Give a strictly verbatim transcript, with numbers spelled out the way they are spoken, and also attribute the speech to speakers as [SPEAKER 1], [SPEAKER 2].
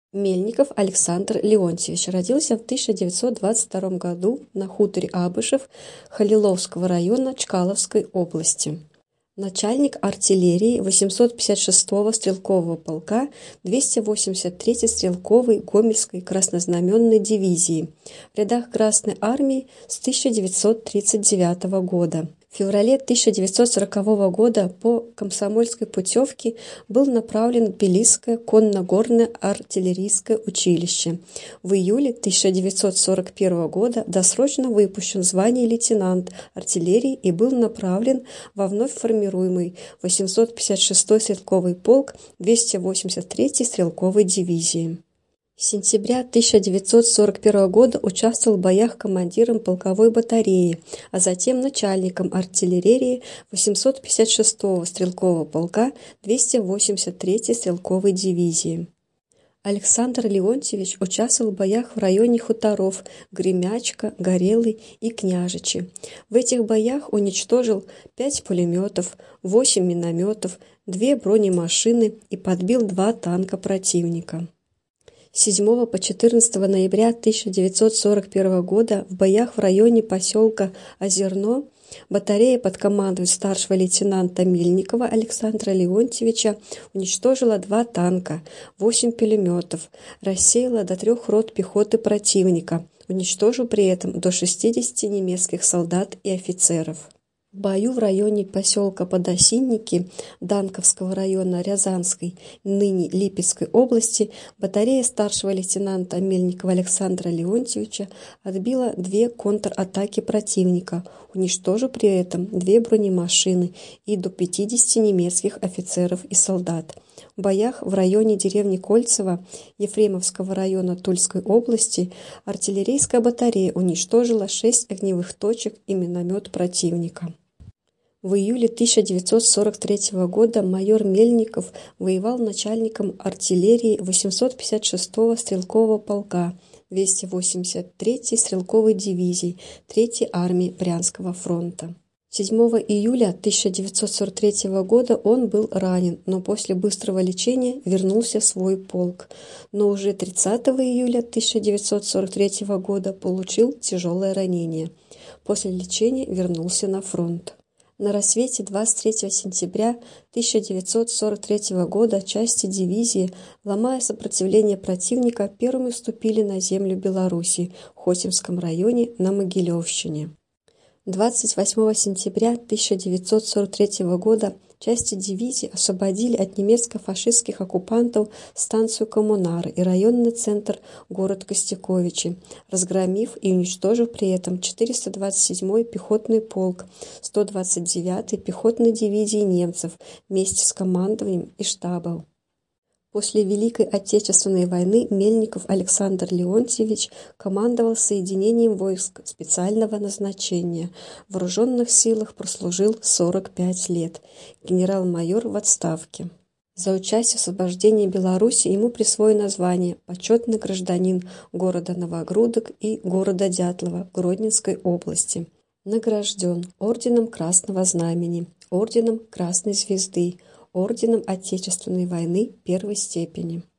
[SPEAKER 1] Мельников Александр Леонтьевич родился в тысяча девятьсот двадцать втором году на хуторе Абышев Халиловского района Чкаловской области. Начальник артиллерии восемьсот пятьдесят шестого стрелкового полка двести восемьдесят третьей стрелковой Гомельской краснознаменной дивизии в рядах Красной армии с тысяча девятьсот тридцать девятого года. В феврале тысяча девятьсот сорокового года по комсомольской путевке был направлен в Тбилисское конно-горное артиллерийское училище. В июле тысяча девятьсот сорок первого года досрочно выпущен в звании лейтенант артиллерии и был направлен во вновь формируемый восемьсот пятьдесят шестой стрелковый полк двести восемьдесят третьей стрелковой дивизии. С сентября тысяча девятьсот сорок первого года участвовал в боях командиром полковой батареи, а затем начальником артиллерии восемьсот пятьдесят шестого стрелкового полка двести восемьдесят третьей стрелковой дивизии. Александр Леонтьевич участвовал в боях в районе хуторов Гремячка, Горелый и Княжичи. В этих боях уничтожил пять пулеметов, восемь минометов, две бронемашины и подбил два танка противника. С седьмого по четырнадцатое ноября тысяча девятьсот сорок первого года в боях в районе поселка Озерно батарея под командой старшего лейтенанта Мельникова Александра Леонтьевича уничтожила два танка, восемь пулеметов, рассеяла до трех рот пехоты противника, уничтожив при этом до шестидесяти немецких солдат и офицеров. В бою в районе поселка Подосинники Данковского района Рязанской, ныне Липецкой области, батарея старшего лейтенанта Мельникова Александра Леонтьевича отбила две контратаки противника, уничтожив при этом две бронемашины и до пятидесяти немецких офицеров и солдат. В боях в районе деревни Кольцево Ефремовского района Тульской области артиллерийская батарея уничтожила шесть огневых точек и миномет противника. В июле тысяча девятьсот сорок третьего года майор Мельников воевал начальником артиллерии восемьсот пятьдесят шестого стрелкового полка двести восемьдесят третьей стрелковой дивизии третьей армии Брянского фронта. седьмого июля тысяча девятьсот сорок третьего года он был ранен, но после быстрого лечения вернулся в свой полк. Но уже тридцатого июля тысяча девятьсот сорок третьего года получил тяжелое ранение. После лечения вернулся на фронт. На рассвете двадцать третьего сентября тысяча девятьсот сорок третьего года части дивизии, ломая сопротивление противника, первыми вступили на землю Белоруссии в Хотинском районе на Могилевщине. двадцать восьмого сентября тысяча девятьсот сорок третьего года части дивизии освободили от немецко-фашистских оккупантов станцию Коммунары и районный центр город Костяковичи, разгромив и уничтожив при этом четыреста двадцать седьмой пехотный полк сто двадцать девятой пехотной дивизии немцев вместе с командованием и штабом. После Великой Отечественной войны Мельников Александр Леонтьевич командовал соединением войск специального назначения. В вооруженных силах прослужил сорок пять лет. Генерал-майор в отставке. За участие в освобождении Беларуси ему присвоено звание «Почетный гражданин города Новогрудок и города Дятлова Гродненской области». Награжден орденом Красного Знамени, орденом Красной Звезды, орденом Отечественной войны первой степени.